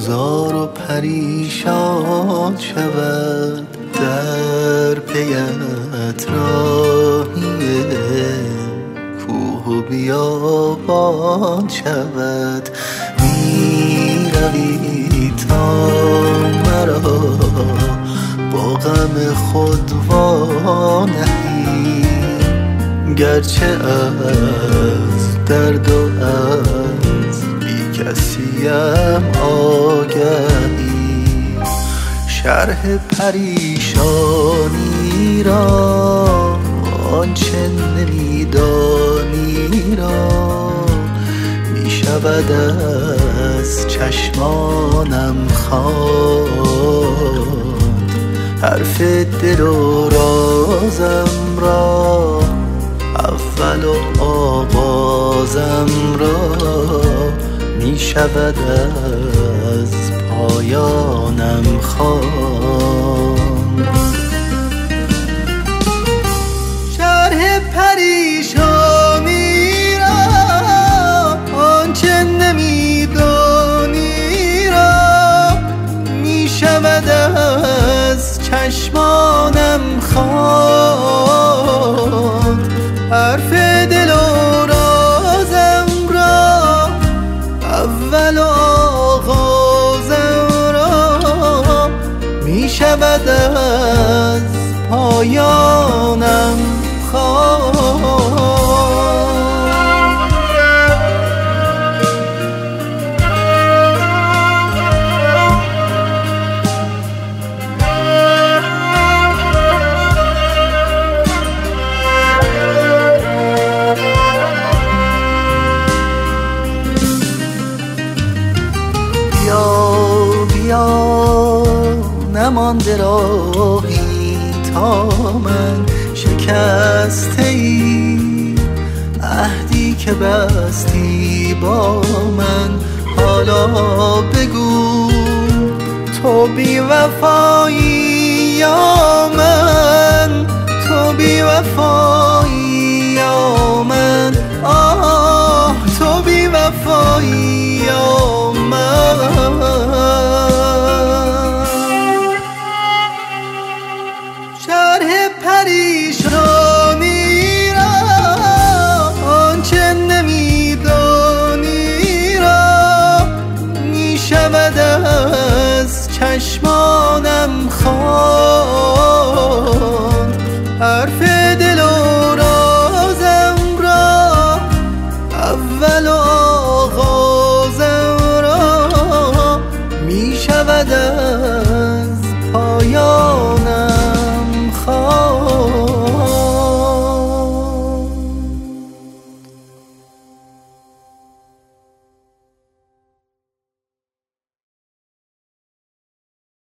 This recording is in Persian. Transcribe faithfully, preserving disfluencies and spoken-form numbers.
زار و پریشان شود، در پیت راهیه کوه و بیابان شود. می روی تا مرا با غم خود وانهی، گرچه از درد و از بی کسیم آگهی. شرح پریشانی را آنچه نمیدانی را می شود از چشمانم خواند. حرف دل و رازم را اول و آغازم را می شود از پایانم خواند. شرح پریشانی را آنچه نمیدانی را می شود از چشمانم خواند. حرف دل و رازم را اول و آغازم را می شود از پایانم خواند. نمانده راهی تا من شکسته ای، عهدی که بستی با من. حالا بگو تو بی وفایی یا من، تو بی وفایی یا من، آه تو بی وفایی